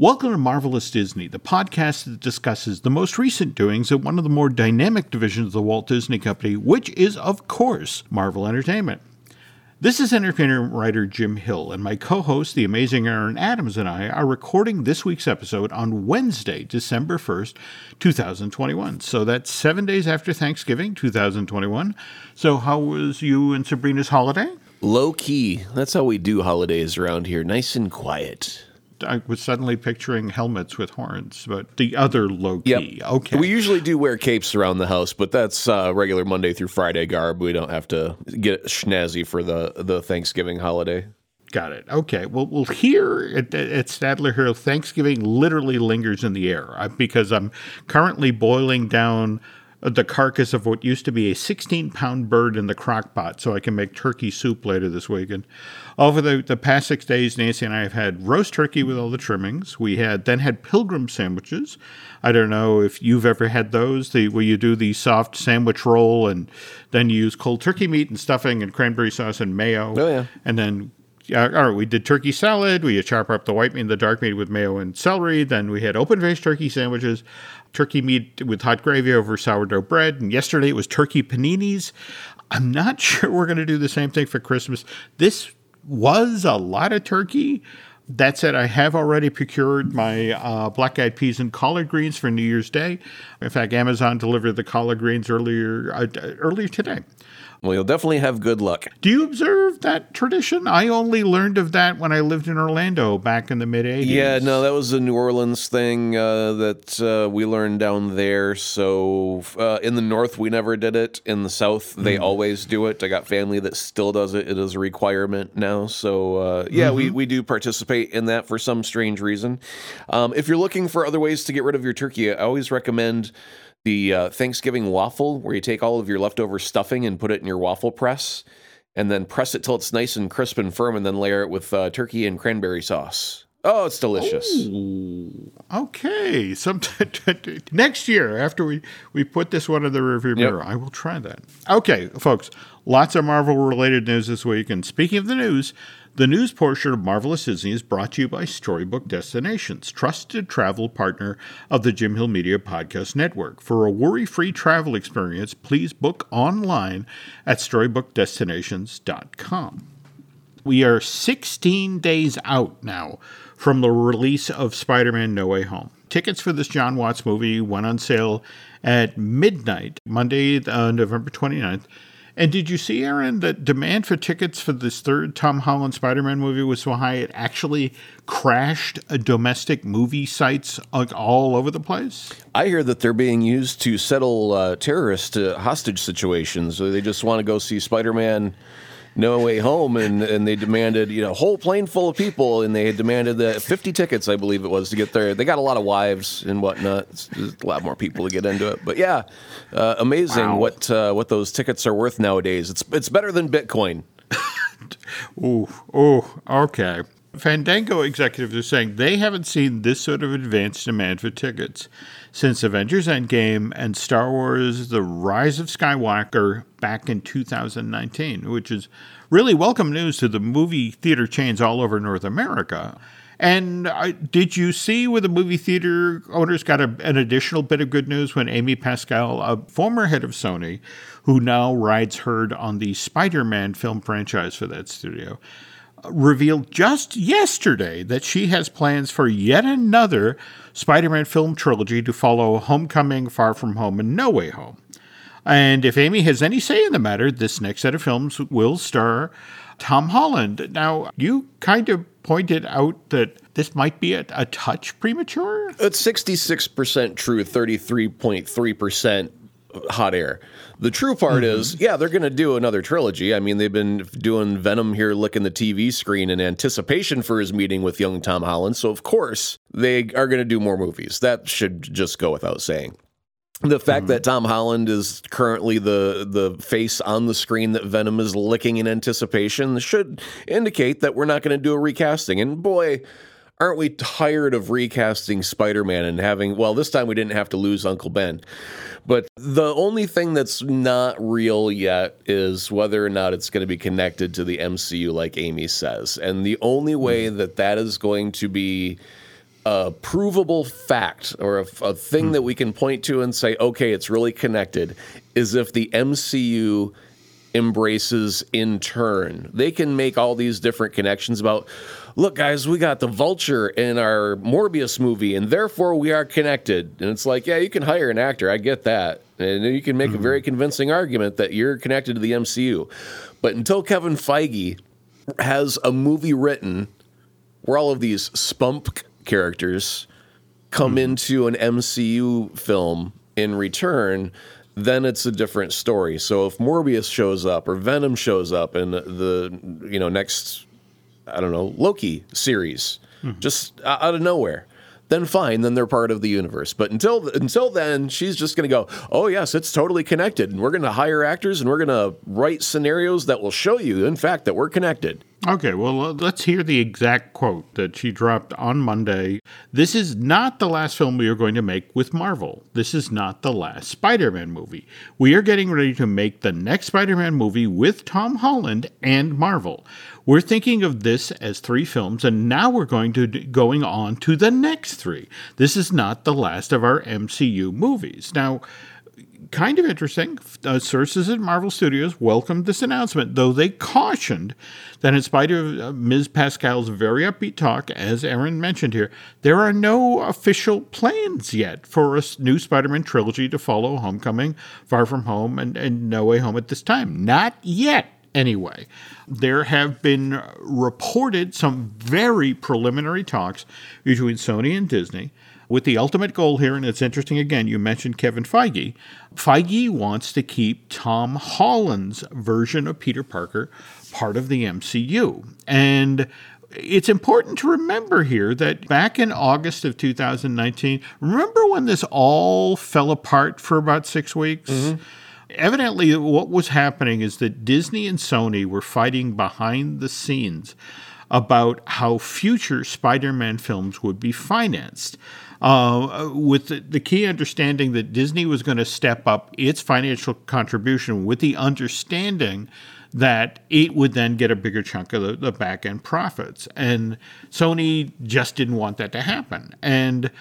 Welcome to Marvelous Disney, the podcast that discusses the most recent doings at one of the more dynamic divisions of the Walt Disney Company, which is, of course, Marvel Entertainment. This is entertainer writer Jim Hill, and my co-host, the amazing Aaron Adams, and I are recording this week's episode on Wednesday, December 1st, 2021. So that's 7 days after Thanksgiving, 2021. So how was you and Sabrina's holiday? Low key. That's how we do holidays around here. Nice and quiet. I was suddenly picturing helmets with horns, but the other low-key. Yep. Okay. We usually do wear capes around the house, but that's regular Monday through Friday garb. We don't have to get snazzy for the Thanksgiving holiday. Got it. Okay. Well, here at Stadler Hill, Thanksgiving literally lingers in the air because I'm currently boiling down the carcass of what used to be a 16-pound bird in the crock pot so I can make turkey soup later this week. And over the past 6 days, Nancy and I have had roast turkey with all the trimmings. We then had pilgrim sandwiches. I don't know if you've ever had those, where you do the soft sandwich roll and then you use cold turkey meat and stuffing and cranberry sauce and mayo. Oh, yeah. And then all right, we did turkey salad. We chop up the white meat and the dark meat with mayo and celery. Then we had open-faced turkey sandwiches, turkey meat with hot gravy over sourdough bread. And yesterday it was turkey paninis. I'm not sure we're going to do the same thing for Christmas. This was a lot of turkey. That said, I have already procured my black-eyed peas and collard greens for New Year's Day. In fact, Amazon delivered the collard greens earlier today. Well, you'll definitely have good luck. Do you observe that tradition? I only learned of that when I lived in Orlando back in the mid-'80s. Yeah, no, that was a New Orleans thing that we learned down there. So in the North, we never did it. In the South, they always do it. I got family that still does it. It is a requirement now. So, we do participate in that for some strange reason. If you're looking for other ways to get rid of your turkey, I always recommend the Thanksgiving waffle, where you take all of your leftover stuffing and put it in your waffle press, and then press it till it's nice and crisp and firm, and then layer it with turkey and cranberry sauce. Oh, it's delicious. Ooh, okay. Next year, after we put this one in the rearview mirror, I will try that. Okay, folks, lots of Marvel-related news this week. And speaking of the news portion of Marvelous Disney is brought to you by Storybook Destinations, trusted travel partner of the Jim Hill Media Podcast Network. For a worry-free travel experience, please book online at StorybookDestinations.com. We are 16 days out now from the release of Spider-Man No Way Home. Tickets for this John Watts movie went on sale at midnight, Monday, November 29th. And did you see, Aaron, that demand for tickets for this third Tom Holland Spider-Man movie was so high it actually crashed domestic movie sites all over the place? I hear that they're being used to settle terrorist hostage situations. So they just want to go see Spider-Man No Way Home, and they demanded, a whole plane full of people, and they had demanded 50 tickets, I believe it was, to get there. They got a lot of wives and whatnot. There's a lot more people to get into it. But yeah, amazing what those tickets are worth nowadays. It's better than Bitcoin. Okay. Fandango executives are saying they haven't seen this sort of advanced demand for tickets since Avengers Endgame and Star Wars The Rise of Skywalker back in 2019, which is really welcome news to the movie theater chains all over North America. And did you see where the movie theater owners got an additional bit of good news when Amy Pascal, a former head of Sony, who now rides herd on the Spider-Man film franchise for that studio, revealed just yesterday that she has plans for yet another Spider-Man film trilogy to follow Homecoming, Far From Home, and No Way Home. And if Amy has any say in the matter, this next set of films will star Tom Holland. Now, you kind of pointed out that this might be a touch premature? It's 66% true, 33.3% hot air. The true part is, they're going to do another trilogy. I mean, they've been doing Venom here licking the TV screen in anticipation for his meeting with young Tom Holland. So, of course, they are going to do more movies. That should just go without saying. The fact that Tom Holland is currently the face on the screen that Venom is licking in anticipation should indicate that we're not going to do a recasting. And boy, aren't we tired of recasting Spider-Man and having, this time we didn't have to lose Uncle Ben. But the only thing that's not real yet is whether or not it's going to be connected to the MCU like Amy says. And the only way that is going to be a provable fact or a thing that we can point to and say, okay, it's really connected, is if the MCU embraces in turn. They can make all these different connections about, look, guys, we got the Vulture in our Morbius movie, and therefore we are connected. And it's like, yeah, you can hire an actor. I get that. And you can make a very convincing argument that you're connected to the MCU. But until Kevin Feige has a movie written where all of these spump characters come into an MCU film in return, then it's a different story. So if Morbius shows up or Venom shows up in the next, I don't know, Loki series, just out of nowhere, then fine, then they're part of the universe. But until then, she's just going to go, oh yes, it's totally connected, and we're going to hire actors, and we're going to write scenarios that will show you, in fact, that we're connected. Okay, well, let's hear the exact quote that she dropped on Monday. This is not the last film we are going to make with Marvel. This is not the last Spider-Man movie. We are getting ready to make the next Spider-Man movie with Tom Holland and Marvel. We're thinking of this as 3 films, and now we're going on to the next 3. This is not the last of our MCU movies. Now, kind of interesting. Sources at Marvel Studios welcomed this announcement, though they cautioned that in spite of Ms. Pascal's very upbeat talk, as Aaron mentioned here, there are no official plans yet for a new Spider-Man trilogy to follow Homecoming, Far From Home, and No Way Home at this time. Not yet, anyway. There have been reported some very preliminary talks between Sony and Disney, with the ultimate goal here, and it's interesting again, you mentioned Kevin Feige. Feige wants to keep Tom Holland's version of Peter Parker part of the MCU. And it's important to remember here that back in August of 2019, remember when this all fell apart for about 6 weeks? Mm-hmm. Evidently, what was happening is that Disney and Sony were fighting behind the scenes about how future Spider-Man films would be financed. With the key understanding that Disney was going to step up its financial contribution with the understanding that it would then get a bigger chunk of the back-end profits. And Sony just didn't want that to happen. And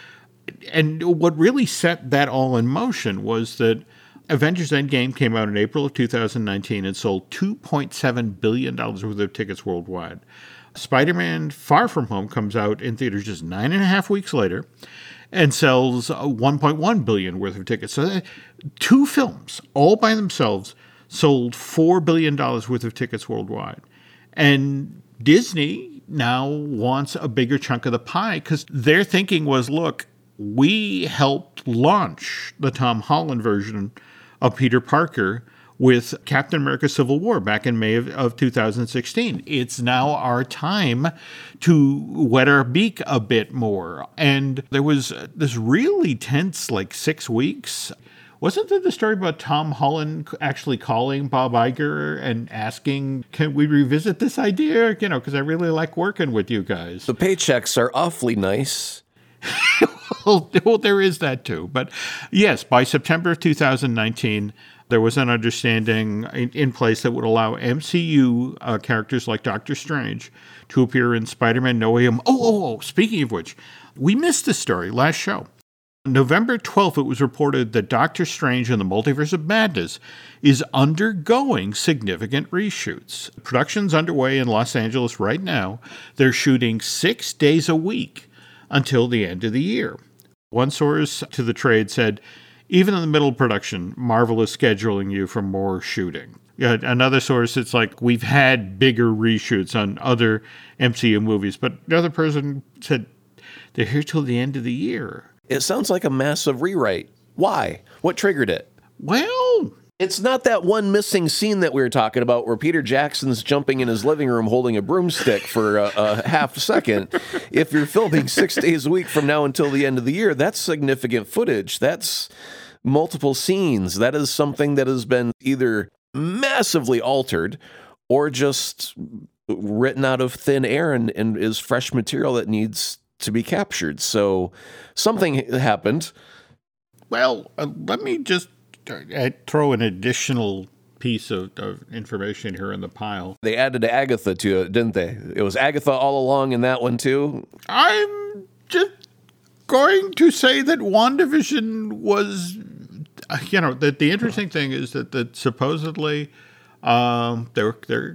what really set that all in motion was that Avengers Endgame came out in April of 2019 and sold $2.7 billion worth of tickets worldwide. Spider-Man Far From Home comes out in theaters just 9.5 weeks later and sells $1.1 billion worth of tickets. So 2 films, all by themselves, sold $4 billion worth of tickets worldwide. And Disney now wants a bigger chunk of the pie because their thinking was, look, we helped launch the Tom Holland version of Peter Parker with Captain America Civil War back in May of 2016. It's now our time to wet our beak a bit more. And there was this really tense, 6 weeks. Wasn't there the story about Tom Holland actually calling Bob Iger and asking, can we revisit this idea? Because I really like working with you guys. The paychecks are awfully nice. Well, there is that too. But yes, by September of 2019, there was an understanding in place that would allow MCU characters like Doctor Strange to appear in Spider-Man No Way Home. Oh, speaking of which, we missed this story last show. November 12th, it was reported that Doctor Strange and the Multiverse of Madness is undergoing significant reshoots. Production's underway in Los Angeles right now. They're shooting 6 days a week until the end of the year. One source to the trade said, even in the middle of production, Marvel is scheduling you for more shooting. Another source, it's like, we've had bigger reshoots on other MCU movies, but the other person said, they're here till the end of the year. It sounds like a massive rewrite. Why? What triggered it? Well, it's not that one missing scene that we were talking about where Peter Jackson's jumping in his living room holding a broomstick for a half a second. If you're filming 6 days a week from now until the end of the year, that's significant footage. That's multiple scenes. That is something that has been either massively altered or just written out of thin air and is fresh material that needs to be captured. So something happened. Well, let me just throw an additional piece of information here in the pile. They added Agatha to it, didn't they? It was Agatha all along in that one too? I'm just going to say that WandaVision was, that the interesting thing is that supposedly they're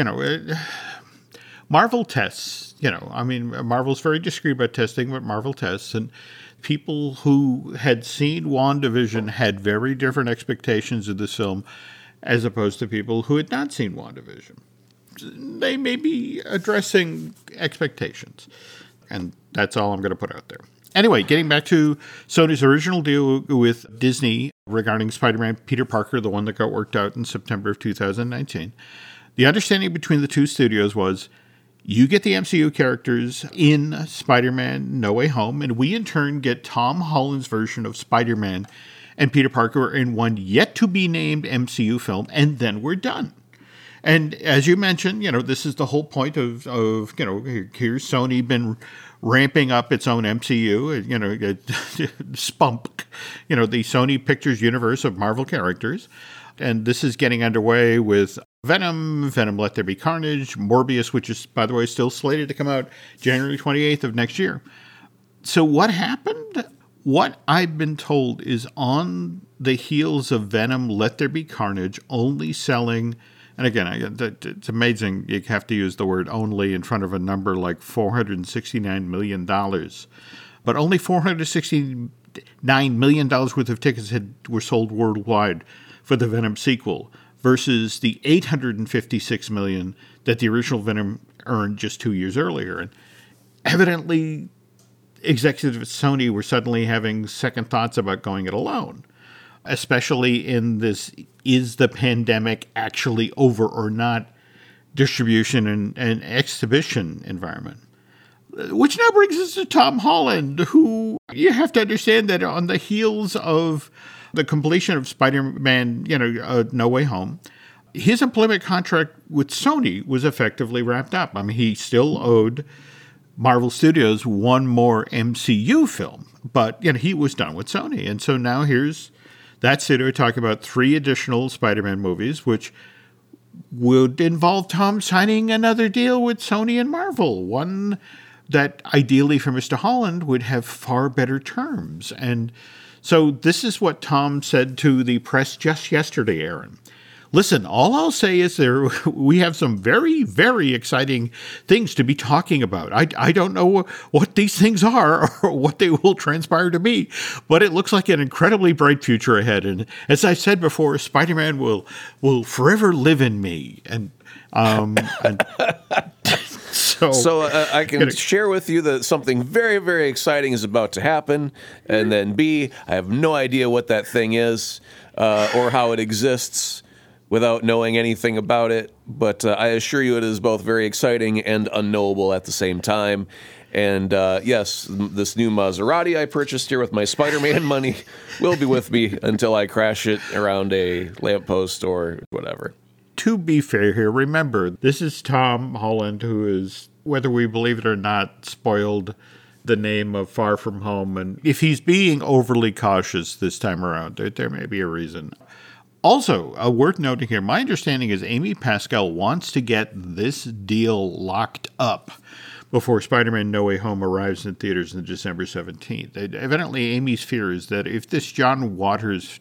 Marvel tests, Marvel's very discreet about testing, but Marvel tests, and people who had seen WandaVision had very different expectations of this film as opposed to people who had not seen WandaVision. They may be addressing expectations, and that's all I'm going to put out there. Anyway, getting back to Sony's original deal with Disney regarding Spider-Man Peter Parker, the one that got worked out in September of 2019, the understanding between the two studios was you get the MCU characters in Spider-Man No Way Home, and we in turn get Tom Holland's version of Spider-Man and Peter Parker in one yet-to-be-named MCU film, and then we're done. And as you mentioned, this is the whole point of here's Sony been ramping up its own MCU, Spunk, the Sony Pictures universe of Marvel characters. And this is getting underway with Venom Let There Be Carnage, Morbius, which is, by the way, still slated to come out January 28th of next year. So what happened? What I've been told is on the heels of Venom Let There Be Carnage only selling, and again, it's amazing you have to use the word only in front of a number like $469 million. But only $469 million worth of tickets were sold worldwide for the Venom sequel versus the $856 million that the original Venom earned just 2 years earlier. And evidently, executives at Sony were suddenly having second thoughts about going it alone, especially in this is the pandemic actually over or not distribution and exhibition environment. Which now brings us to Tom Holland, who you have to understand that on the heels of the completion of Spider-Man, No Way Home, his employment contract with Sony was effectively wrapped up. I mean, he still owed Marvel Studios one more MCU film, but he was done with Sony. And so now here's that studio talking about 3 additional Spider-Man movies, which would involve Tom signing another deal with Sony and Marvel, one that ideally for Mr. Holland would have far better terms. And so this is what Tom said to the press just yesterday, Aaron. Listen, all I'll say is we have some very, very exciting things to be talking about. I don't know what these things are or what they will transpire to be, but it looks like an incredibly bright future ahead. And as I said before, Spider-Man will forever live in me. And So I can share with you that something very, very exciting is about to happen. And then B, I have no idea what that thing is or how it exists without knowing anything about it. But I assure you it is both very exciting and unknowable at the same time. And yes, this new Maserati I purchased here with my Spider-Man money will be with me until I crash it around a lamppost or whatever. To be fair here, remember, this is Tom Holland, who is, whether we believe it or not, spoiled the name of Far From Home. And if he's being overly cautious this time around, there may be a reason. Also, worth noting here, my understanding is Amy Pascal wants to get this deal locked up before Spider-Man No Way Home arrives in theaters on December 17th. Evidently, Amy's fear is that if this John Watts,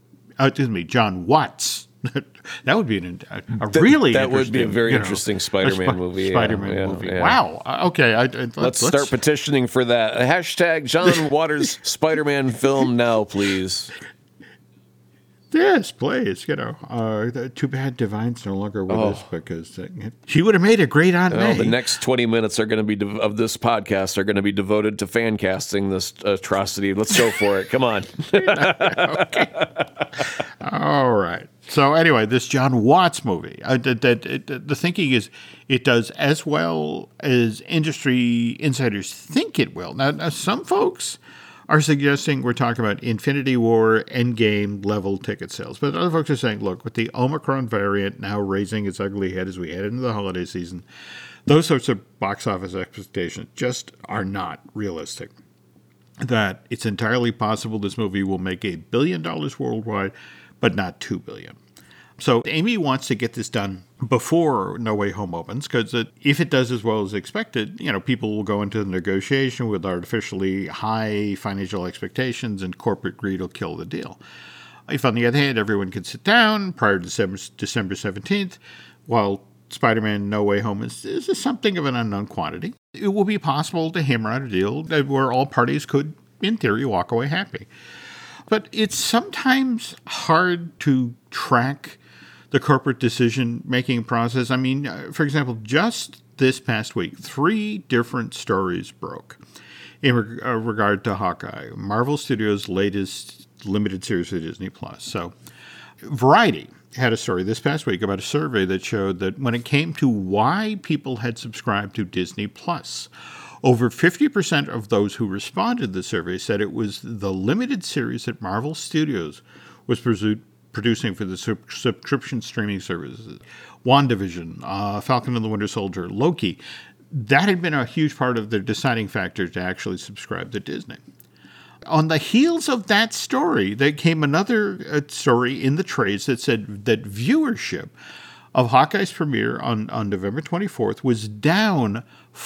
that would be a really that would be a very interesting Spider-Man movie. Spider-Man movie. Yeah. Wow. Okay. Let's start petitioning for that. Hashtag John Waters Spider-Man film now, please. Yes, please. Too bad Divine's no longer with us because she would have made a great Aunt May. The next 20 minutes are going to be of this podcast are going to be devoted to fan casting this atrocity. Let's go for it. Come on. Okay. All right. So anyway, this John Watts movie, the thinking is it does as well as industry insiders think it will. Now some folks are suggesting we're talking about Infinity War, Endgame level ticket sales. But other folks are saying, look, with the Omicron variant now raising its ugly head as we head into the holiday season, those sorts of box office expectations just are not realistic. That it's entirely possible this movie will make $1 billion worldwide, but not $2 billion. So Amy wants to get this done before No Way Home opens, because if it does as well as expected, people will go into the negotiation with artificially high financial expectations, and corporate greed will kill the deal. If, on the other hand, everyone can sit down prior to December 17th, while Spider-Man No Way Home is something of an unknown quantity, it will be possible to hammer out a deal where all parties could, in theory, walk away happy. But it's sometimes hard to track the corporate decision-making process. I mean, for example, just this past week, 3 different stories broke in regard to Hawkeye, Marvel Studios' latest limited series for Disney+. So Variety had a story this past week about a survey that showed that when it came to why people had subscribed to Disney+, over 50% of those who responded to the survey said it was the limited series that Marvel Studios was producing for the subscription streaming services. WandaVision, Falcon and the Winter Soldier, Loki. That had been a huge part of their deciding factor to actually subscribe to Disney. On the heels of that story, there came another story in the trades that said that viewership of Hawkeye's premiere on November 24th was down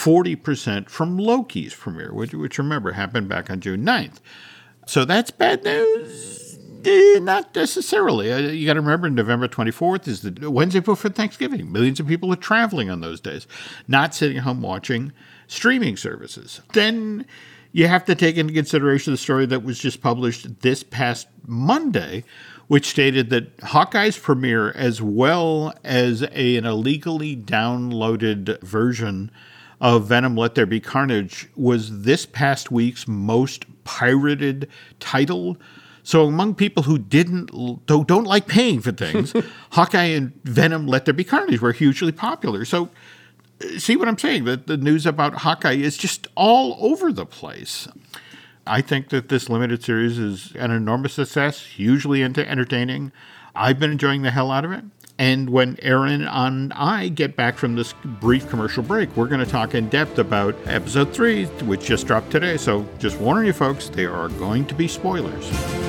40% from Loki's premiere, which remember happened back on June 9th. So that's bad news? Not necessarily. You got to remember, November 24th is the Wednesday before Thanksgiving. Millions of people are traveling on those days, not sitting at home watching streaming services. Then you have to take into consideration the story that was just published this past Monday, which stated that Hawkeye's premiere, as well as an illegally downloaded version of Venom Let There Be Carnage, was this past week's most pirated title. So among people who don't like paying for things, Hawkeye and Venom Let There Be Carnage were hugely popular. So see what I'm saying? That the news about Hawkeye is just all over the place. I think that this limited series is an enormous success, hugely entertaining. I've been enjoying the hell out of it. And when Aaron and I get back from this brief commercial break, we're going to talk in depth about episode 3, which just dropped today. So just warning you folks, there are going to be spoilers.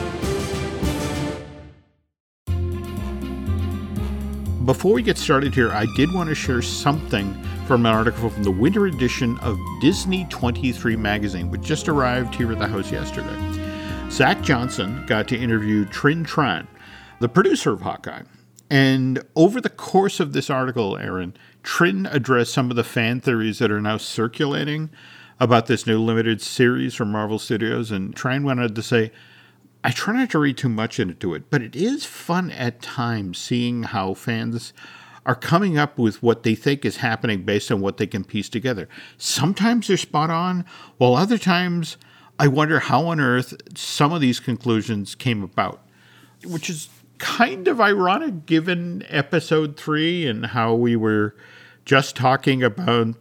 Before we get started here, I did want to share something from an article from the winter edition of Disney 23 magazine, which just arrived here at the house yesterday. Zach Johnson got to interview Trinh Tran, the producer of Hawkeye. And over the course of this article, Aaron, Trinh addressed some of the fan theories that are now circulating about this new limited series from Marvel Studios. And Tran went on to say, I try not to read too much into it, but it is fun at times seeing how fans are coming up with what they think is happening based on what they can piece together. Sometimes they're spot on, while other times I wonder how on earth some of these conclusions came about, which is kind of ironic given episode 3 and how we were just talking about,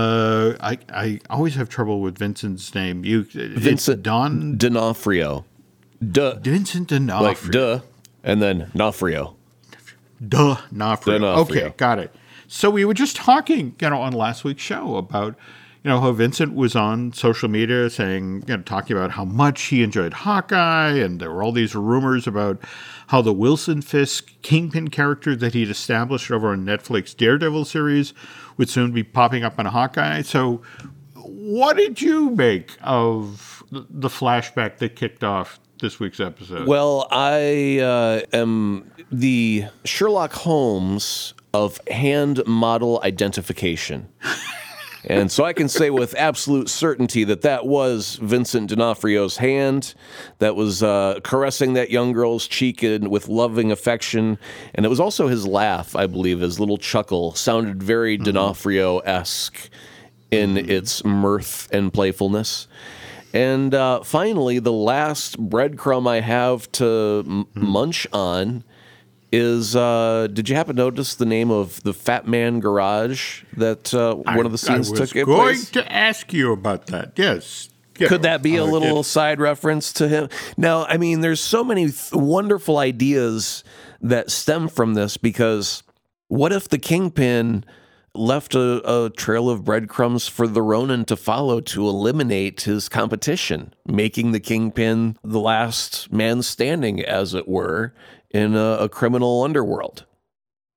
I always have trouble with Vincent's name. Vincent D'Onofrio. Vincent D'Onofrio. Like duh, and then D'Onofrio. D'Onofrio. Okay, got it. So we were just talking, on last week's show about, how Vincent was on social media saying, talking about how much he enjoyed Hawkeye, and there were all these rumors about how the Wilson Fisk Kingpin character that he'd established over on Netflix Daredevil series would soon be popping up on Hawkeye. So what did you make of the flashback that kicked off this week's episode? Well, I am the Sherlock Holmes of hand model identification. And so I can say with absolute certainty that was Vincent D'Onofrio's hand that was caressing that young girl's cheek with loving affection. And it was also his laugh, I believe, his little chuckle sounded very D'Onofrio-esque in its mirth and playfulness. And finally, the last breadcrumb I have to munch on is, did you happen to notice the name of the Fat Man Garage that one of the scenes took place? I was going to ask you about that, yes. Could that be a little side reference to him? Now, I mean, there's so many wonderful ideas that stem from this, because what if the Kingpin left a trail of breadcrumbs for the Ronin to follow to eliminate his competition, making the Kingpin the last man standing, as it were, in a criminal underworld?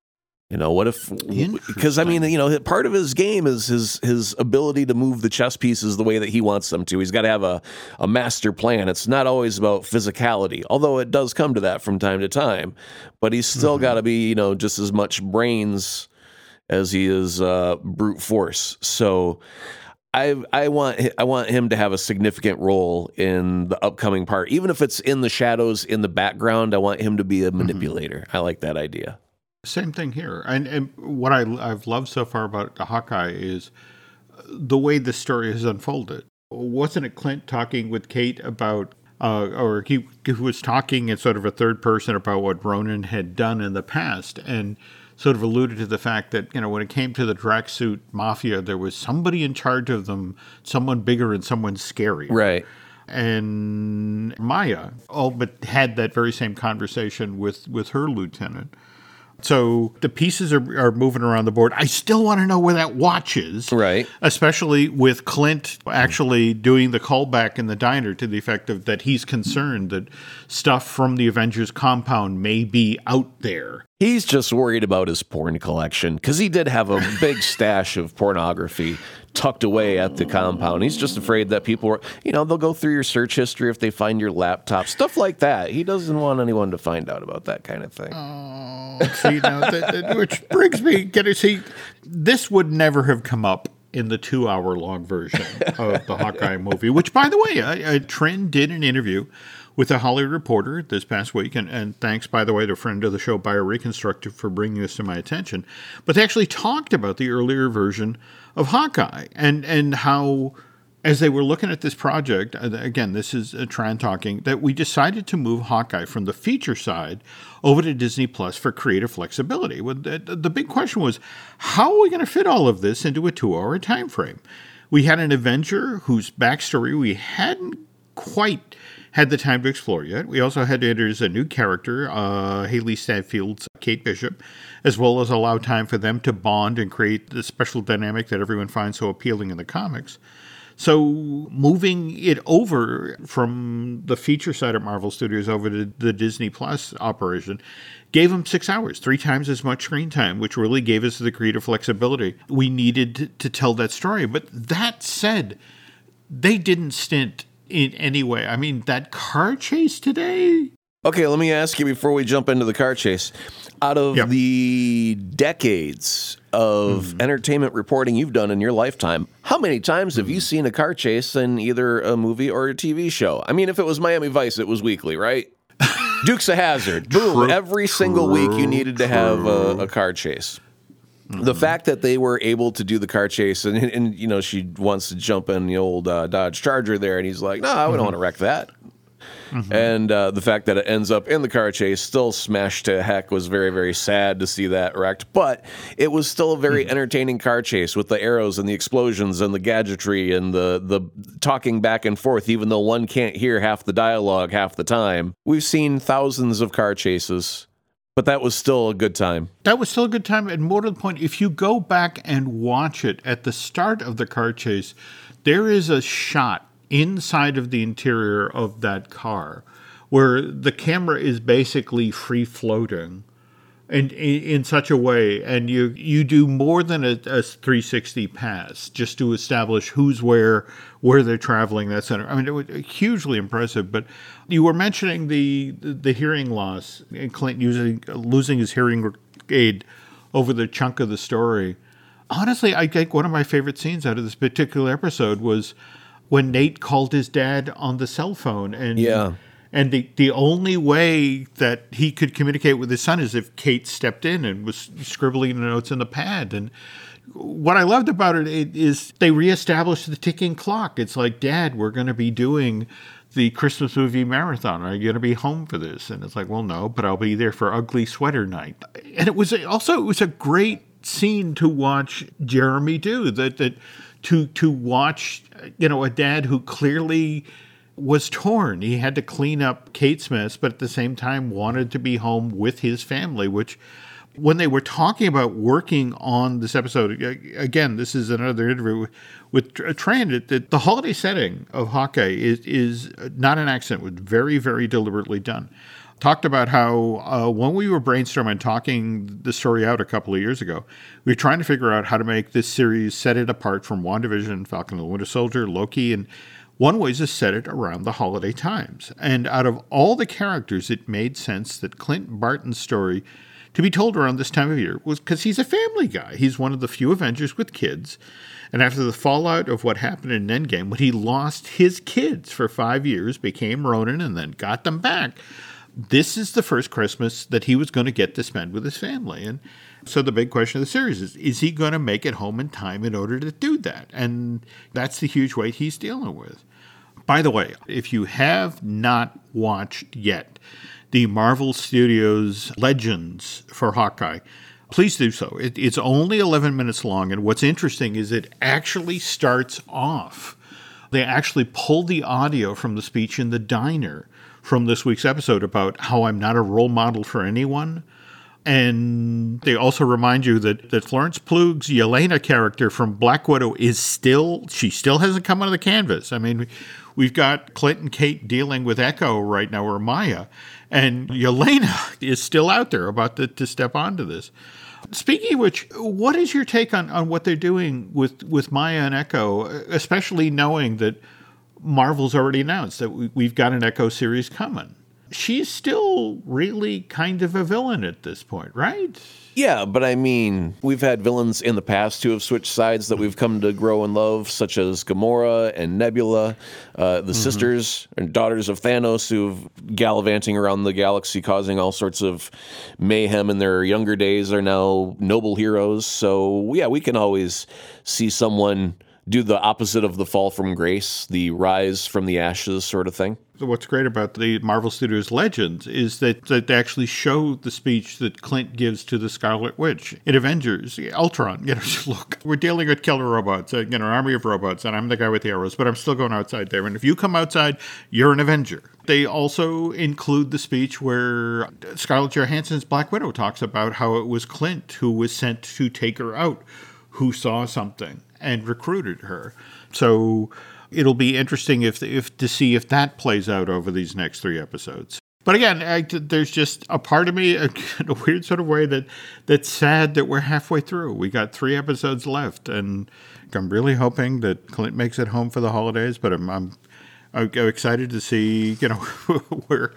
You know, what if, because I mean, you know, part of his game is his ability to move the chess pieces the way that he wants them to. He's got to have a master plan. It's not always about physicality, although it does come to that from time to time. But he's still got to be, you know, just as much brains as he is brute force. So I want him to have a significant role in the upcoming part, even if it's in the shadows, in the background. I want him to be a manipulator. I like that idea. Same thing here. And what I've loved so far about Hawkeye is the way the story has unfolded. Wasn't it Clint talking with Kate about, or he was talking in sort of a third person about what Ronin had done in the past, and sort of alluded to the fact that, you know, when it came to the tracksuit mafia, there was somebody in charge of them, someone bigger and someone scarier. Right. And Maya but had that very same conversation with her lieutenant. So the pieces are moving around the board. I still want to know where that watch is. Right. Especially with Clint actually doing the callback in the diner to the effect of that he's concerned that stuff from the Avengers compound may be out there. He's just worried about his porn collection because he did have a big stash of pornography tucked away at the compound. He's just afraid that people are, you know, they'll go through your search history if they find your laptop, stuff like that. He doesn't want anyone to find out about that kind of thing. See, now, which brings me, this would never have come up in the 2-hour-long version of the Hawkeye movie, which, by the way, Trent did an interview with the Hollywood Reporter this past week, and thanks, by the way, to a friend of the show, Bioreconstructive, for bringing this to my attention. But they actually talked about the earlier version of Hawkeye and how, as they were looking at this project, again, this is Tran talking, that we decided to move Hawkeye from the feature side over to Disney Plus for creative flexibility. Well, the big question was, how are we going to fit all of this into a 2-hour time frame? We had an Avenger whose backstory we hadn't quite had the time to explore yet. We also had to introduce a new character, Haley Stanfield's Kate Bishop, as well as allow time for them to bond and create the special dynamic that everyone finds so appealing in the comics. So moving it over from the feature side of Marvel Studios over to the Disney Plus operation gave them 6 hours, 3 times as much screen time, which really gave us the creative flexibility we needed to tell that story. But that said, they didn't stint in any way. I mean, that car chase today. Okay, let me ask you before we jump into the car chase. Out of the decades of entertainment reporting you've done in your lifetime, how many times have you seen a car chase in either a movie or a TV show? I mean, if it was Miami Vice, it was weekly, right? Dukes of Hazzard. Boom. Every single week you needed to have a car chase. The fact that they were able to do the car chase, and you know, she wants to jump in the old Dodge Charger there, and he's like, no, I don't want to wreck that. And the fact that it ends up in the car chase, still smashed to heck, was very, very sad to see that wrecked. But it was still a very entertaining car chase with the arrows and the explosions and the gadgetry and the talking back and forth, even though one can't hear half the dialogue half the time. We've seen thousands of car chases. But that was still a good time. That was still a good time. And more to the point, if you go back and watch it at the start of the car chase, there is a shot inside of the interior of that car where the camera is basically free floating and in such a way, and you do more than a 360 pass just to establish who's where they're traveling, that center. I mean, it was hugely impressive. But you were mentioning the hearing loss and Clint losing his hearing aid over the chunk of the story. Honestly, I think one of my favorite scenes out of this particular episode was when Nate called his dad on the cell phone, and the only way that he could communicate with his son is if Kate stepped in and was scribbling the notes in the pad. And what I loved about it is they reestablished the ticking clock. It's like, Dad, we're going to be doing the Christmas movie marathon. Are you going to be home for this? And it's like, well, no, but I'll be there for Ugly Sweater Night. And it was a great scene to watch Jeremy do, to watch, you know, a dad who clearly was torn. He had to clean up Kate's mess, but at the same time wanted to be home with his family, which when they were talking about working on this episode, again, this is another interview with Tran, that the holiday setting of Hawkeye is not an accident. It was very, very deliberately done. talked about how when we were brainstorming talking the story out a couple of years ago, we were trying to figure out how to make this series set it apart from WandaVision, Falcon and the Winter Soldier, Loki, and one way is to set it around the holiday times. And out of all the characters, it made sense that Clint Barton's story to be told around this time of year was because he's a family guy. He's one of the few Avengers with kids. And after the fallout of what happened in Endgame, when he lost his kids for 5 years, became Ronin, and then got them back, this is the first Christmas that he was going to get to spend with his family. And so the big question of the series is he going to make it home in time in order to do that? And that's the huge weight he's dealing with. By the way, if you have not watched yet the Marvel Studios Legends for Hawkeye, please do so. It's only 11 minutes long, and what's interesting is it actually starts off. They actually pulled the audio from the speech in the diner from this week's episode about how I'm not a role model for anyone. And they also remind you that Florence Pugh's Yelena character from Black Widow she still hasn't come out of the canvas. I mean, we've got Clint and Kate dealing with Echo right now, or Maya, and Yelena is still out there about to step onto this. Speaking of which, what is your take on what they're doing with Maya and Echo, especially knowing that Marvel's already announced that we've got an Echo series coming? She's still really kind of a villain at this point, right? Yeah, but I mean, we've had villains in the past who have switched sides that we've come to grow and love, such as Gamora and Nebula, the sisters and daughters of Thanos who've gallivanting around the galaxy causing all sorts of mayhem in their younger days are now noble heroes. So, yeah, we can always see someone do the opposite of the fall from grace, the rise from the ashes sort of thing. What's great about the Marvel Studios Legends is that they actually show the speech that Clint gives to the Scarlet Witch in Avengers, Ultron. Look, we're dealing with killer robots, an army of robots, and I'm the guy with the arrows, but I'm still going outside there. And if you come outside, you're an Avenger. They also include the speech where Scarlett Johansson's Black Widow talks about how it was Clint who was sent to take her out, who saw something and recruited her. So it'll be interesting if to see if that plays out over these next 3 episodes. But again, there's just a part of me in a weird sort of way that's sad that we're halfway through. We got 3 episodes left, and I'm really hoping that Clint makes it home for the holidays. But I'm excited to see where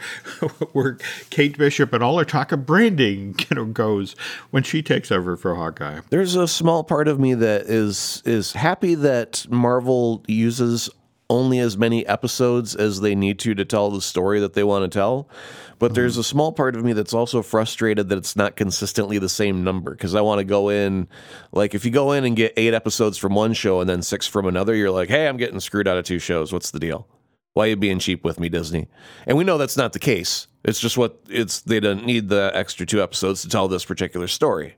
Kate Bishop and all her talk of branding goes when she takes over for Hawkeye. There's a small part of me that is happy that Marvel uses only as many episodes as they need to tell the story that they want to tell. But there's a small part of me that's also frustrated that it's not consistently the same number, because I want to go in, like if you go in and get 8 episodes from one show and then 6 from another, you're like, hey, I'm getting screwed out of 2 shows. What's the deal? Why are you being cheap with me, Disney? And we know that's not the case. It's just they don't need the extra 2 episodes to tell this particular story.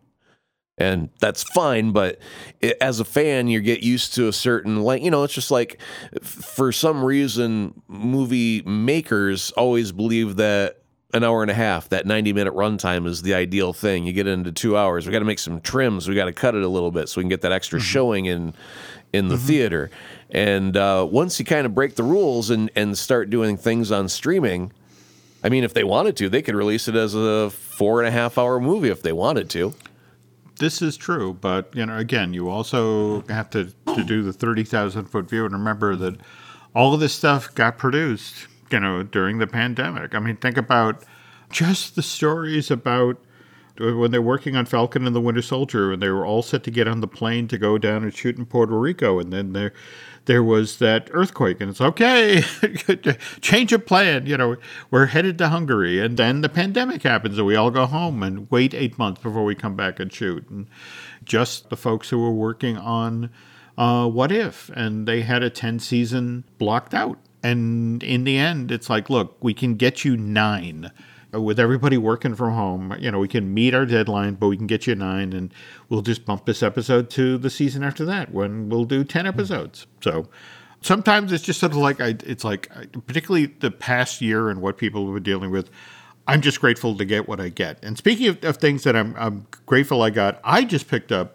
And that's fine, but as a fan, you get used to a certain, it's just like, for some reason, movie makers always believe that an hour and a half, that 90-minute runtime is the ideal thing. You get into 2 hours. We got to make some trims. We got to cut it a little bit so we can get that extra showing in the theater. And once you kind of break the rules and start doing things on streaming, I mean, if they wanted to, they could release it as a 4.5-hour movie if they wanted to. This is true, but again, you also have to do the 30,000-foot view and remember that all of this stuff got produced, during the pandemic. I mean, think about just the stories about when they're working on Falcon and the Winter Soldier, and they were all set to get on the plane to go down and shoot in Puerto Rico, and then there was that earthquake, and it's okay, change of plan, we're headed to Hungary, and then the pandemic happens, and we all go home and wait 8 months before we come back and shoot. And just the folks who were working on What If, and they had a 10-season blocked out, and in the end, it's like, look, we can get you 9. With everybody working from home, we can meet our deadline, but we can get you 9, and we'll just bump this episode to the season after that when we'll do 10 episodes. So sometimes it's just sort of like, particularly the past year and what people have been dealing with, I'm just grateful to get what I get. And speaking of things that I'm grateful I got, I just picked up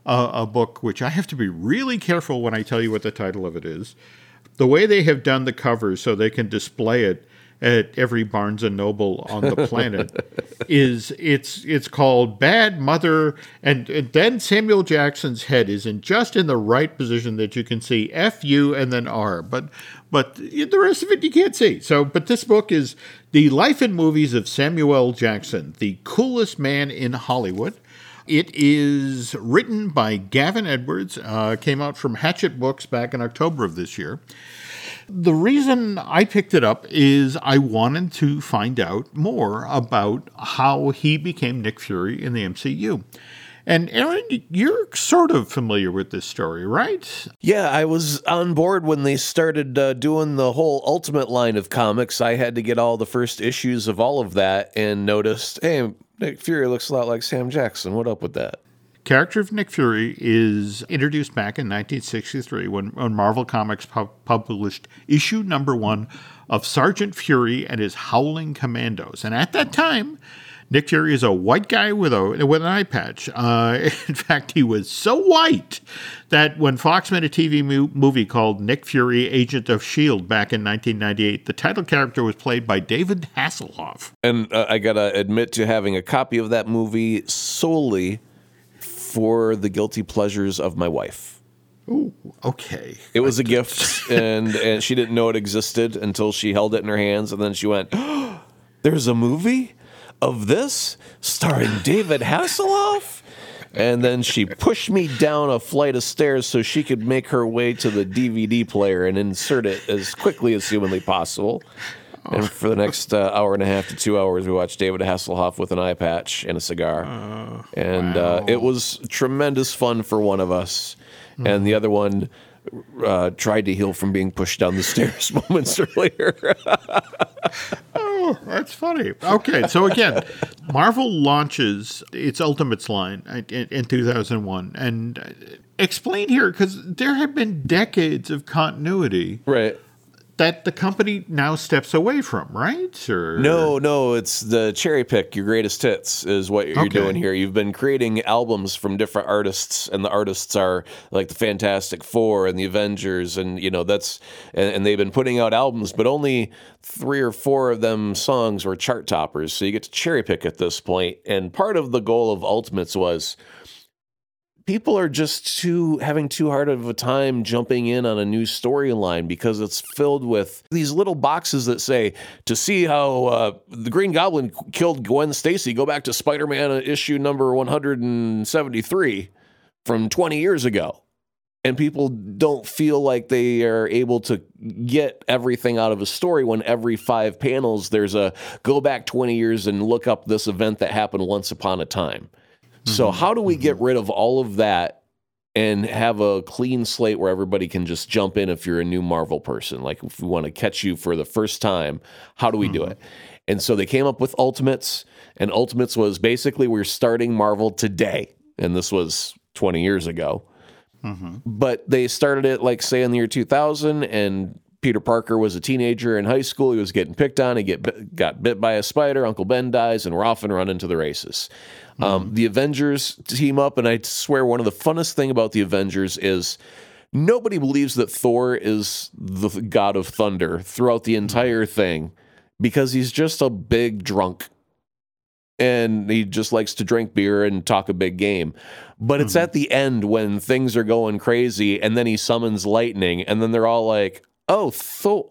a book, which I have to be really careful when I tell you what the title of it is. The way they have done the covers so they can display it at every Barnes and Noble on the planet. It's called Bad Mother, and then Samuel Jackson's head is just in the right position that you can see F-U and then R, but the rest of it you can't see. But this book is The Life and Movies of Samuel Jackson, the coolest man in Hollywood. It is written by Gavin Edwards, came out from Hachette Books back in October of this year. The reason I picked it up is I wanted to find out more about how he became Nick Fury in the MCU. And Aaron, you're sort of familiar with this story, right? Yeah, I was on board when they started doing the whole Ultimate line of comics. I had to get all the first issues of all of that and noticed, hey, Nick Fury looks a lot like Sam Jackson. What up with that? Character of Nick Fury is introduced back in 1963 when Marvel Comics published issue number 1 of Sergeant Fury and his Howling Commandos. And at that time, Nick Fury is a white guy with an eye patch. In fact, he was so white that when Fox made a TV movie called Nick Fury, Agent of S.H.I.E.L.D. back in 1998, the title character was played by David Hasselhoff. And I gotta admit to having a copy of that movie solely for the guilty pleasures of my wife. Ooh, okay. It was a gift, and she didn't know it existed until she held it in her hands, and then she went, oh, there's a movie of this starring David Hasselhoff? And then she pushed me down a flight of stairs so she could make her way to the DVD player and insert it as quickly as humanly possible. And for the next hour and a half to 2 hours, we watched David Hasselhoff with an eye patch and a cigar. Wow. It was tremendous fun for one of us. And the other one tried to heal from being pushed down the stairs moments earlier. Oh, that's funny. Okay, so again, Marvel launches its Ultimates line in 2001. And explain here, because there have been decades of continuity. Right. That the company now steps away from, right? Or No, it's the cherry pick, your greatest hits is what you're doing here. You've been creating albums from different artists, and the artists are like the Fantastic Four and the Avengers, and and they've been putting out albums, but only 3 or 4 of them songs were chart toppers. So you get to cherry pick at this point. And part of the goal of Ultimates was people are just having too hard of a time jumping in on a new storyline because it's filled with these little boxes that say, to see how the Green Goblin killed Gwen Stacy, go back to Spider-Man issue number 173 from 20 years ago. And people don't feel like they are able to get everything out of a story when every 5 panels there's a go back 20 years and look up this event that happened once upon a time. So how do we get rid of all of that and have a clean slate where everybody can just jump in if you're a new Marvel person? Like if we want to catch you for the first time, how do we do it? And so they came up with Ultimates, and Ultimates was basically we're starting Marvel today. And this was 20 years ago. But they started it like say in the year 2000, and Peter Parker was a teenager in high school. He was getting picked on. He got bit by a spider. Uncle Ben dies, and we're off and running to the races. The Avengers team up, and I swear one of the funnest thing about the Avengers is nobody believes that Thor is the god of thunder throughout the entire thing because he's just a big drunk. And he just likes to drink beer and talk a big game. But it's at the end when things are going crazy, and then he summons lightning, and then they're all like, Oh, Thor.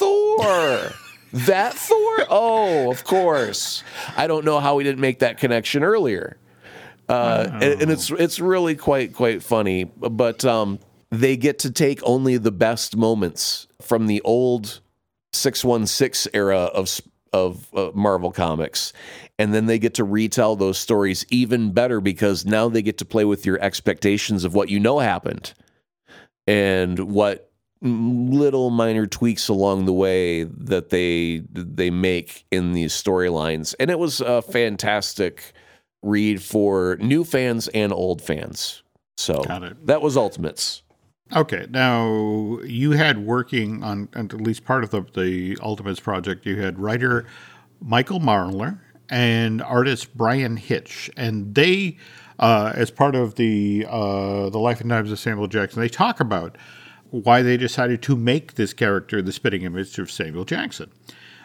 That Thor? Oh, of course. I don't know how we didn't make that connection earlier. And it's really quite funny. But they get to take only the best moments from the old 616 era of Marvel Comics. And then they get to retell those stories even better because now they get to play with your expectations of what you know happened and what little minor tweaks along the way that they make in these storylines. And it was a fantastic read for new fans and old fans. So that was Ultimates. Okay, now you had working on at least part of the Ultimates project, you had writer Michael Marlar and artist Brian Hitch, and they, as part of the Life and Times of Samuel Jackson, they talk about why they decided to make this character the spitting image of Samuel Jackson.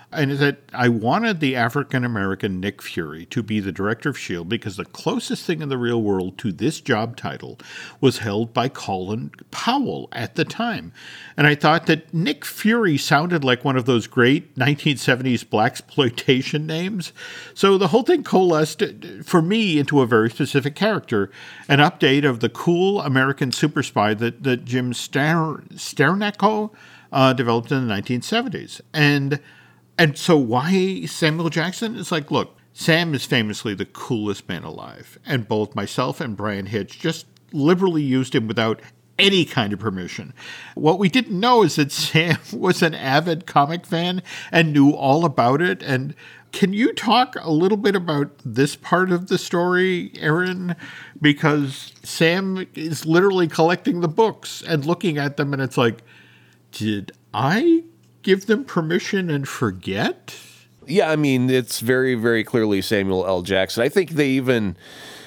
And that I wanted the African-American Nick Fury to be the director of S.H.I.E.L.D. because the closest thing in the real world to this job title was held by Colin Powell at the time. And I thought that Nick Fury sounded like one of those great 1970s blaxploitation names. So the whole thing coalesced for me into a very specific character, an update of the cool American super spy that Jim Steranko developed in the 1970s. And so why Samuel Jackson? It's like, look, Sam is famously the coolest man alive. And both myself and Brian Hitch just liberally used him without any kind of permission. What we didn't know is that Sam was an avid comic fan and knew all about it. And can you talk a little bit about this part of the story, Aaron? Because Sam is literally collecting the books and looking at them, and it's like, did I give them permission and forget? Yeah, I mean, it's very, very clearly Samuel L. Jackson. I think they even,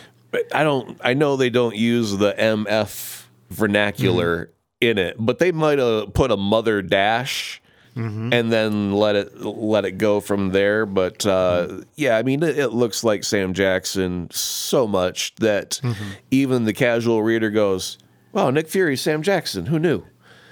I know they don't use the MF vernacular in it, but they might have put a mother dash and then let it go from there. But yeah, I mean, it looks like Sam Jackson so much that even the casual reader goes, wow, Nick Fury, Sam Jackson, who knew?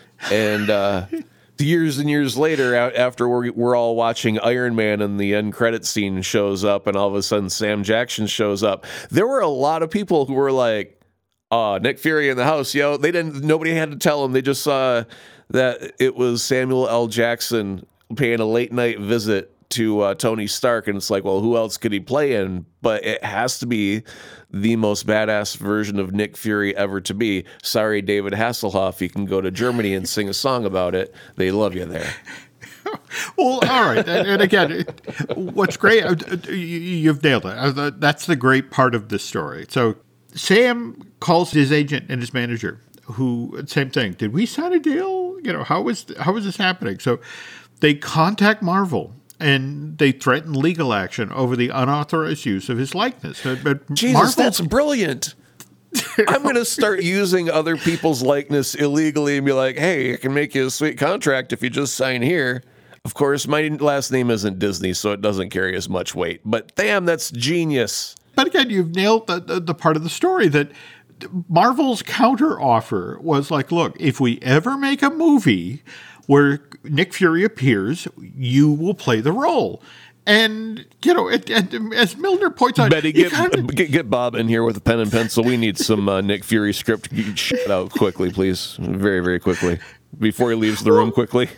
And years and years later, after we're all watching Iron Man and the end credit scene shows up, and all of a sudden Sam Jackson shows up, there were a lot of people who were like, Nick Fury in the house, yo. Nobody had to tell them. They just saw that it was Samuel L. Jackson paying a late night visit to Tony Stark, and it's like, well, who else could he play in? But it has to be the most badass version of Nick Fury ever to be. Sorry, David Hasselhoff, you can go to Germany and sing a song about it. They love you there. Well, all right. And again, what's great, you've nailed it. That's the great part of this story. So Sam calls his agent and his manager, who, same thing. Did we sign a deal? How is this happening? So they contact Marvel, and they threaten legal action over the unauthorized use of his likeness. But Jesus, that's brilliant. I'm going to start using other people's likeness illegally and be like, hey, I can make you a sweet contract if you just sign here. Of course, my last name isn't Disney, so it doesn't carry as much weight. But damn, that's genius. But again, you've nailed the part of the story that Marvel's counteroffer was like, look, if we ever make a movie where Nick Fury appears, you will play the role. And, as Milner points out... Betty, get Bob in here with a pen and pencil. We need some Nick Fury script. Shut out quickly, please. Very, very quickly. Before he leaves the room quickly.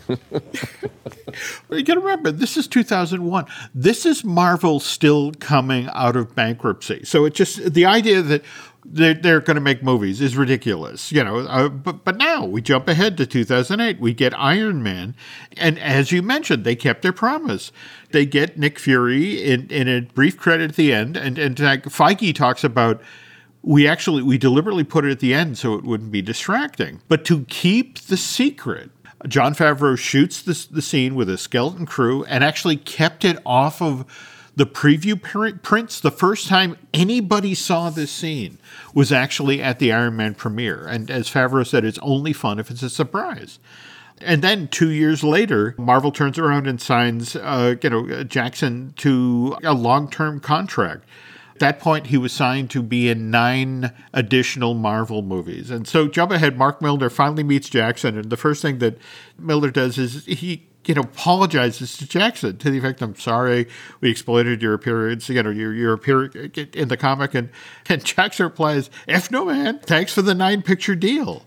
You got to remember, this is 2001. This is Marvel still coming out of bankruptcy. So it just... The idea that they're going to make movies is ridiculous, but now we jump ahead to 2008. We get Iron Man. And as you mentioned, they kept their promise. They get Nick Fury in a brief credit at the end. And Feige talks about, we deliberately put it at the end so it wouldn't be distracting. But to keep the secret, Jon Favreau shoots the scene with a skeleton crew and actually kept it off of the preview prints. The first time anybody saw this scene was actually at the Iron Man premiere. And as Favreau said, it's only fun if it's a surprise. And then 2 years later, Marvel turns around and signs Jackson to a long-term contract. At that point, he was signed to be in 9 additional Marvel movies. And so jump ahead, Mark Milner finally meets Jackson, and the first thing that Milner does is he apologizes to Jackson to the effect, I'm sorry, we exploited your appearance, your appearance in the comic. And Jackson replies, F no, man, thanks for the 9-picture deal.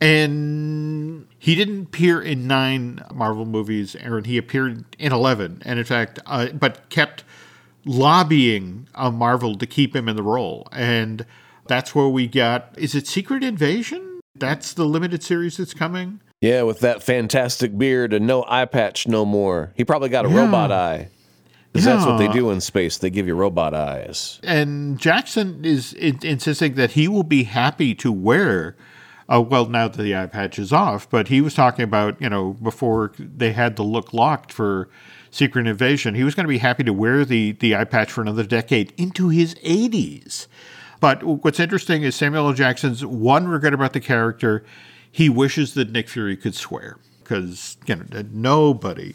And he didn't appear in 9 Marvel movies, Aaron. He appeared in 11, and in fact, but kept lobbying Marvel to keep him in the role. And that's where we got, is it Secret Invasion? That's the limited series that's coming. Yeah, with that fantastic beard and no eye patch no more. He probably got a robot eye. Because that's what they do in space. They give you robot eyes. And Jackson is insisting that he will be happy to wear, now that the eye patch is off, but he was talking about, before they had the look locked for Secret Invasion, he was going to be happy to wear the eye patch for another decade into his 80s. But what's interesting is Samuel L. Jackson's one regret about the character. He wishes that Nick Fury could swear, because nobody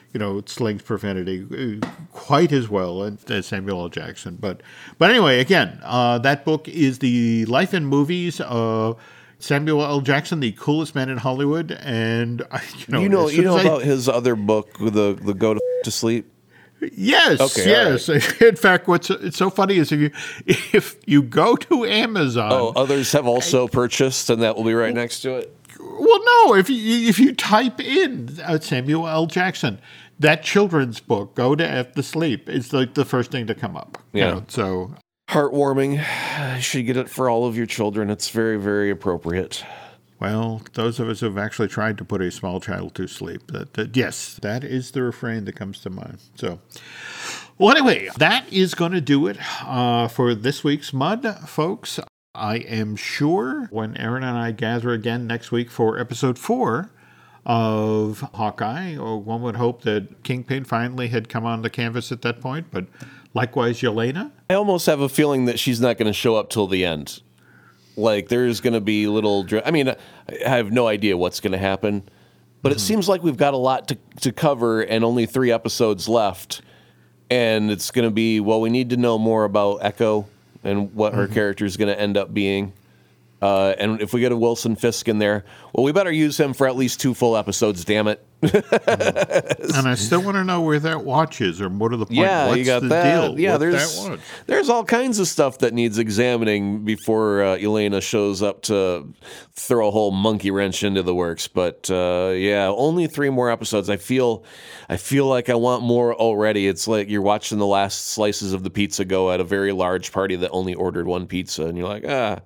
slings profanity quite as well as Samuel L. Jackson. But anyway, again, that book is The Life and Movies of Samuel L. Jackson, the coolest man in Hollywood. And about his other book, the Go to Sleep. Yes, okay, yes. Right. In fact, it's so funny is if you go to Amazon. Oh, others have also purchased, and that will be right next to it. Well, no. If you type in Samuel L. Jackson, that children's book, Go to Sleep, is like the first thing to come up. Yeah. So heartwarming. You should get it for all of your children. It's very, very appropriate. Well, those of us who have actually tried to put a small child to sleep, yes, that is the refrain that comes to mind. So, well, anyway, that is going to do it for this week's Mud, folks. I am sure when Aaron and I gather again next week for episode 4 of Hawkeye, one would hope that Kingpin finally had come on the canvas at that point, but likewise, Yelena. I almost have a feeling that she's not going to show up till the end. Like, there's going to be I have no idea what's going to happen, but it seems like we've got a lot to cover and only 3 episodes left. And it's going to be, we need to know more about Echo and what her character is going to end up being. And if we get a Wilson Fisk in there, we better use him for at least 2 full episodes, damn it. And I still want to know where that watch is, or what are the points? Yeah, what's you got the that. deal? Yeah, What's there's all kinds of stuff that needs examining before Elena shows up to throw a whole monkey wrench into the works. But only 3 more episodes. I feel like I want more already. It's like you're watching the last slices of the pizza go at a very large party that only ordered 1 pizza, and you're like,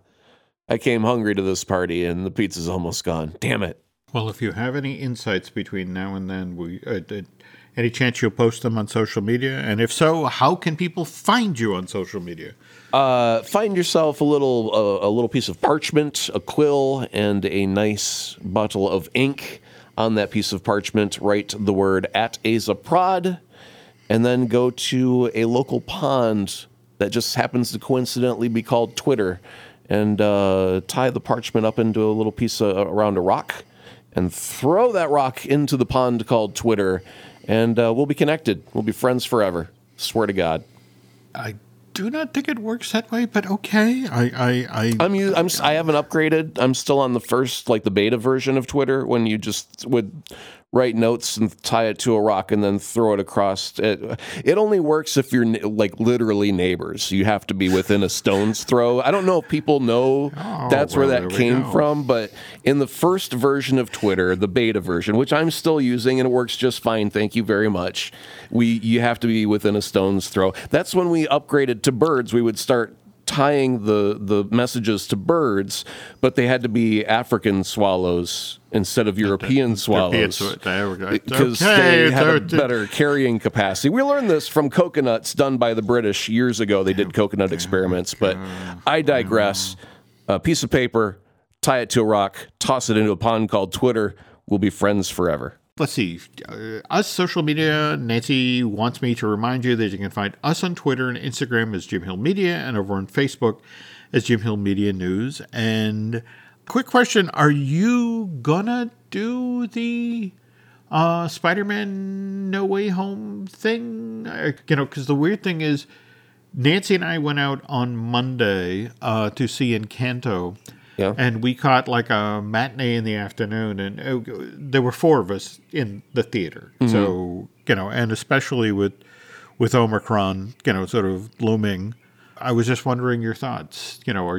I came hungry to this party, and the pizza's almost gone. Damn it. Well, if you have any insights between now and then, any chance you'll post them on social media? And if so, how can people find you on social media? Find yourself a little piece of parchment, a quill, and a nice bottle of ink. On that piece of parchment, write the word @AzaProd, and then go to a local pond that just happens to coincidentally be called Twitter, and tie the parchment up into a little piece around a rock, and throw that rock into the pond called Twitter, and we'll be connected. We'll be friends forever. Swear to God. I do not think it works that way, but okay. I haven't upgraded. I'm still on the first, the beta version of Twitter, when you just would write notes and tie it to a rock and then throw it across. It only works if you're literally neighbors. You have to be within a stone's throw. I don't know if people know that's where that came from, but in the first version of Twitter, the beta version, which I'm still using and it works just fine, thank you very much, you have to be within a stone's throw. That's when we upgraded to birds. We would start tying the messages to birds, but they had to be African swallows instead of European swallows, because they had a better carrying capacity. We learned this from coconuts done by the British years ago. They did coconut experiments, but I digress. A piece of paper, tie it to a rock, toss it into a pond called Twitter. We'll be friends forever. Let's see. Us social media, Nancy wants me to remind you that you can find us on Twitter and Instagram as Jim Hill Media, and over on Facebook as Jim Hill Media News. And quick question, are you gonna do the Spider-Man No Way Home thing? Because the weird thing is, Nancy and I went out on Monday to see Encanto. Yeah. And we caught a matinee in the afternoon, and there were 4 of us in the theater. Mm-hmm. So, and especially with Omicron, sort of looming, I was just wondering your thoughts. Are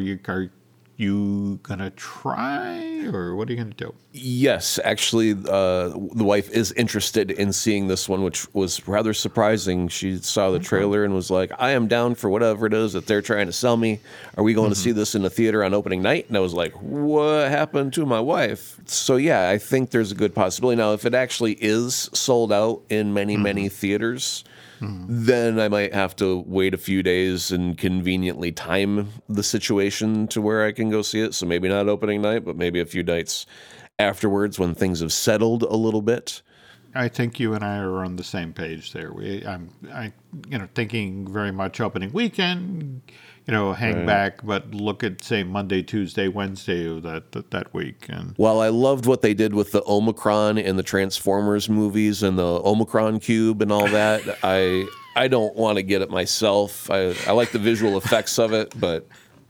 you going to try, or what are you going to do? Yes, actually, the wife is interested in seeing this one, which was rather surprising. She saw the trailer and was like, I am down for whatever it is that they're trying to sell me. Are we going to see this in the theater on opening night? And I was like, what happened to my wife? So, yeah, I think there's a good possibility. Now, if it actually is sold out in many, many theaters, then I might have to wait a few days and conveniently time the situation to where I can go see it. So maybe not opening night, but maybe a few nights afterwards when things have settled a little bit. I think you and I are on the same page there. Thinking very much opening weekend, hang back, but look at, say, Monday, Tuesday, Wednesday of that week. And Well, I loved what they did with the Omicron in the Transformers movies and the Omicron cube and all that. I don't want to get it myself. I like the visual effects of it, but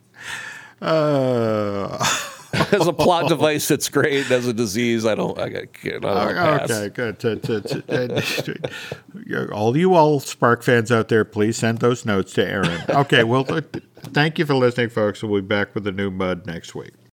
as a plot device, it's great. As a disease, I don't pass. Okay, good. All you Spark fans out there, please send those notes to Aaron. Okay, well, thank you for listening, folks. We'll be back with a new Mud next week.